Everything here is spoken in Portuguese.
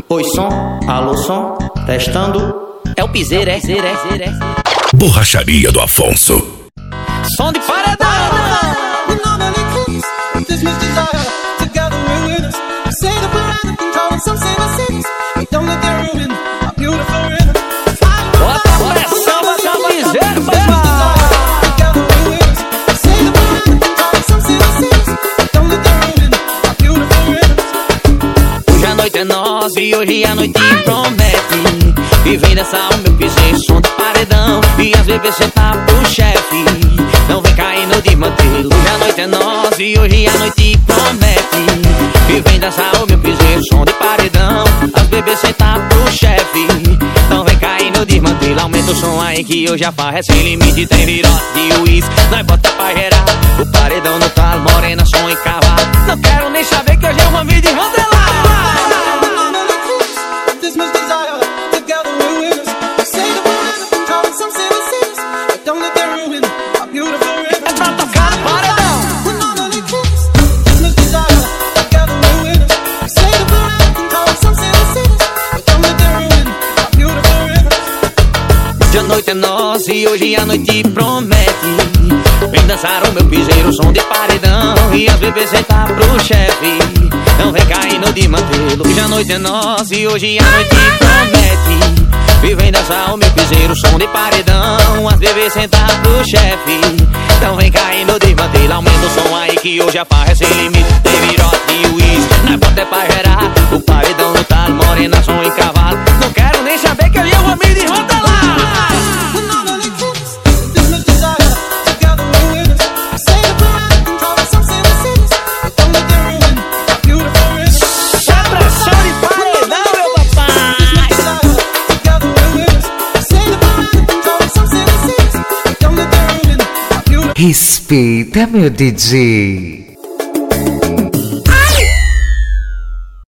Oi, som, alô, som, testando. É o piseiro, é. Borracharia do Afonso. Som de paredão. Bota a pressão, bota o piseiro, papai. Hoje a noite é nossa e hoje a noite promete. E vem dançar o meu piseiro, som de paredão. E as bebês sentar pro chefe, não vem caindo de mantelo. Hoje a noite é nossa e hoje a noite promete. E vem dançar o meu piseiro, som de paredão. As bebês sentar pro chefe, não vem caindo de mantelo. Aumenta o som aí que hoje a farra é sem limite. Tem virote de uísque, nós bota pra gerar. O paredão no talo, morena, som e cavalo. Não quero nem saber que hoje é uma vida de rodelar. Hoje a noite é nossa e hoje a noite promete. Vem dançar o meu piseiro, som de paredão. E as bebês sentar pro chefe, não vem caindo de mantelo. Hoje a noite é nossa e hoje a noite promete. E vem dançar o meu piseiro, som de paredão. As bebês sentar pro chefe, não vem caindo de mantelo. Aumenta o som aí que hoje a farra é sem limite. Tem virote e uísque, nós bota é pra gerar. O paredão no talo, morena, som e cavalo. Não quero nem saber que hoje eu vou me derrotelar. Respeita, meu DJ.